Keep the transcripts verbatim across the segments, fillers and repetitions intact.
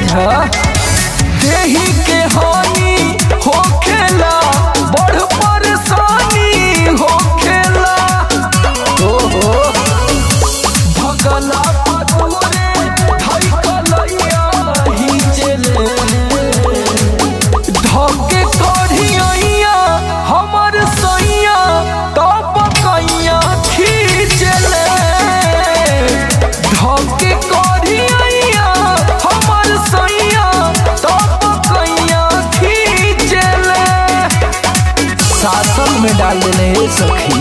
इलाज है। देही के हानि होखेला बड़ परेशानी होखेला। ओहो भगला पटोरे धइकलैया ही चले धके कढ़िया हमर सैया तब कैया खींचले धके कढ़िया हमर सैया तब कैया खींचले। शासन में डाल देने सखी।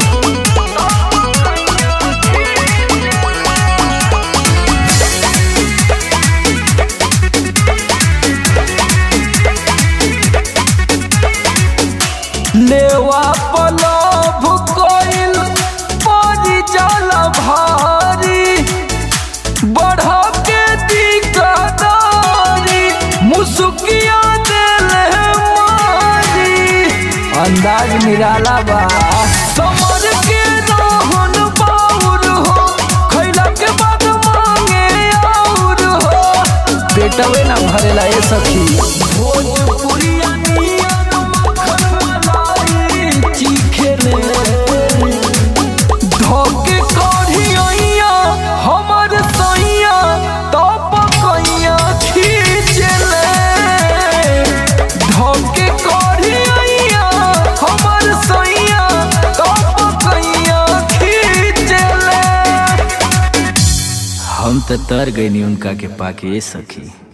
लेवा पलभ कोइल परी जल भारी बढ़ के दिकदारी मुसुकिया देले मारी। अंदाज निराला बा समर के रहन बाउर हो खैला के बाद मांगे और हो पेटवे ना भरेला ए सखी। भोजपुरिया धके कढ़िया हमर सैया तब कैया खींचले धके कढ़िया हमर सैया तब कैया खींचले। हम तो तर गई उनका के पाके सखी।